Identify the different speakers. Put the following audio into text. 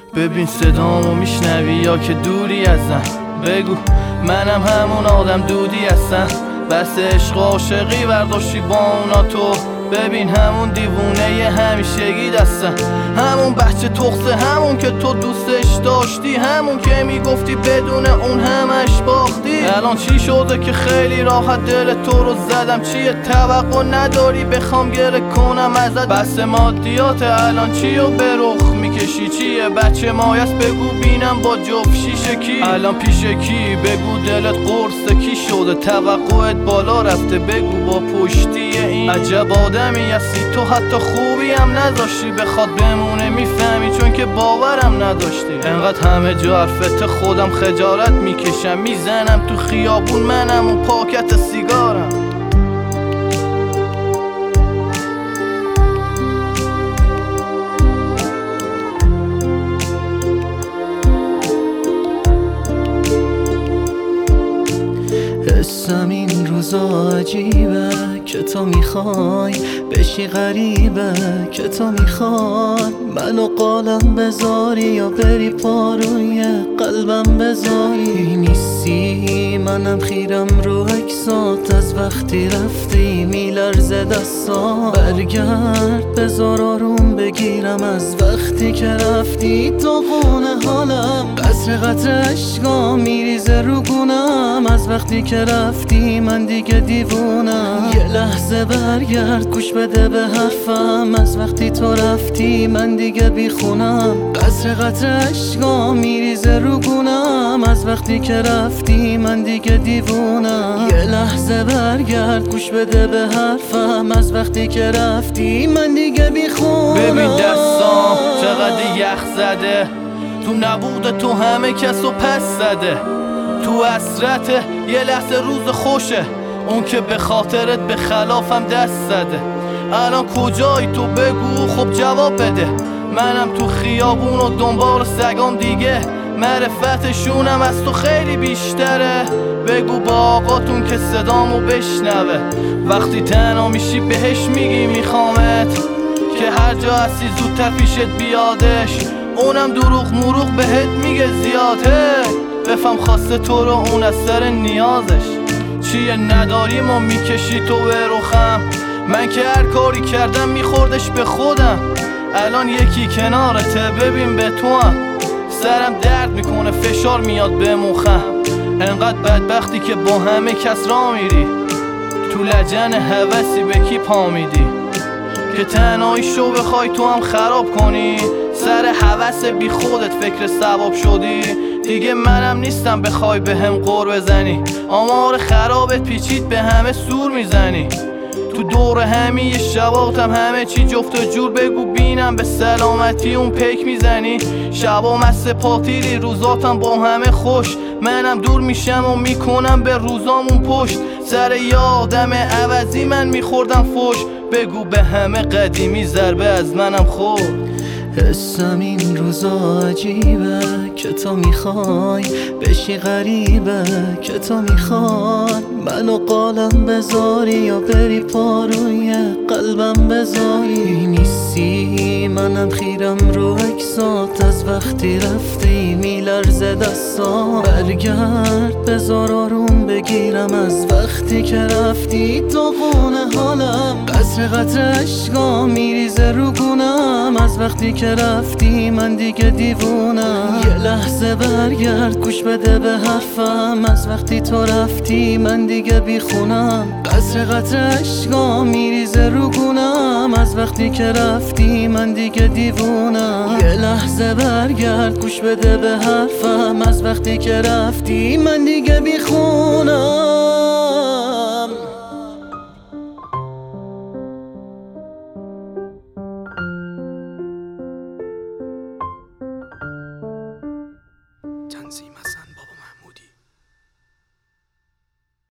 Speaker 1: ببین صدامو میشنوی یا که دوری ازم؟ بگو منم همون آدم دودی هستم. بس عشق و عاشقی برداشتی با اونا تو. ببین همون دیوونه همیشگی دستم، همون بچه تخصه، همون که تو دوستش داشتی، همون که میگفتی بدون اون همش باختی. الان چی شده که خیلی راحت دل تو رو زدم؟ چیه توقع نداری بخوام گره کنم ازت؟ بس مادیات الان چی و به رخ میکشی؟ چیه بچه مایست بگو بینم با جفت شیشه کی؟ الان پیش کی؟ بگو دلت قرص کی شده؟ توقعت بالا رفته بگو با پشتی این عجب آدمی هستی تو، حتی خوبی هم نذاشتی بخواد بمونه میفهمی چون که باورم نداشتی. انقدر همه جا حرفت خودم خجالت میکشم، میزنم تو خیابون منم اون پاکت سیگارم.
Speaker 2: حسم این روزا عجیبه که تو میخوای بشی غریبه، که تو میخوای منو قالم بذاری یا بری پاروی قلبم بذاری. نیستی منم خیرم رو عکسات، از وقتی رفتی میلرزه دستام. برگرد بذار آروم بگیرم، از وقتی که رفتی تو خونه حالم. قطر قطر عشقا میریزه رو گونم، از وقتی که رفتی من دیگه دیوونم. یه لحظه برگرد گوش بده به حرفم، از وقتی تو رفتی من دیگه بیخونم. قطر قطر عشقا میریزه رو گونم، از وقتی که رفتی من دیگه دیوونم. یه لحظه برگرد گوش بده به حرفم، از وقتی که رفتی من دیگه بیخونم.
Speaker 1: ببین دستام چقدر یخ زده، تو نبود تو همه کسو پس زده. تو حسرت یه لحظه روز خوشه، اون که به خاطرت به خلافم دست زده. الان کجایی تو بگو خب جواب بده. منم تو خیابون و دنبال سگام دیگه، معرفتشونم از تو خیلی بیشتره. بگو با آقاتون که صدامو بشنوه، وقتی تنها میشی بهش میگی میخوامت، که هر جا هستی زودتر پیشت بیادش. اونم دروغ مروغ بهت میگه زیاده، بفهم خواسته تو رو اون از سر نیازش. چیه نداری ما میکشی تو به رخم؟ من که هر کاری کردم میخوردش به خودم. الان یکی کنارته ببین به تو هم سرم درد میکنه، فشار میاد به مخم. انقدر بدبختی که با همه کس را میری، تو لجن هوسی به کی پا میدی؟ که تنهایی شو بخوای تو هم خراب کنی، سر هوس بی خودت فکر ثواب شدی. دیگه منم نیستم بخوای به هم قور بزنی، آمار خرابت پیچید به همه سور میزنی. تو دور همی شباتم همه چی جفت و جور، بگو بینم به سلامتی اون پیک میزنی. شبا مست پاتیری روزاتم با همه خوش، منم دور میشم و میکنم به روزامون پشت. سر یادم عوضی من میخوردم فوش، بگو به همه قدیمی ضربه از منم خورد.
Speaker 2: حسم این روزا عجیبه که تو میخوای بشی غریبه، که تو میخوای منو قالم بذاری یا بری پاروی قلبم بذاری. نیستی منم خیرم رو عکسات، از وقتی رفتی میلرزه دستام. برگرد بذار آروم بگیرم، از وقتی که رفتی تو خونه حالم. قطر قطر عشقا میریزه رو گونم، از وقتی که رفتی من دیگه دیوونم. یه لحظه برگرد گوش بده به حرفم، از وقتی تو رفتی من دیگه بیخونم. قطر قطر عشقا میریزه رو گونم، از وقتی که رفتی من دیگه دیوونم. یه لحظه برگرد گوش بده به حرفم، از وقتی که رفتی من دیگه بیخونم.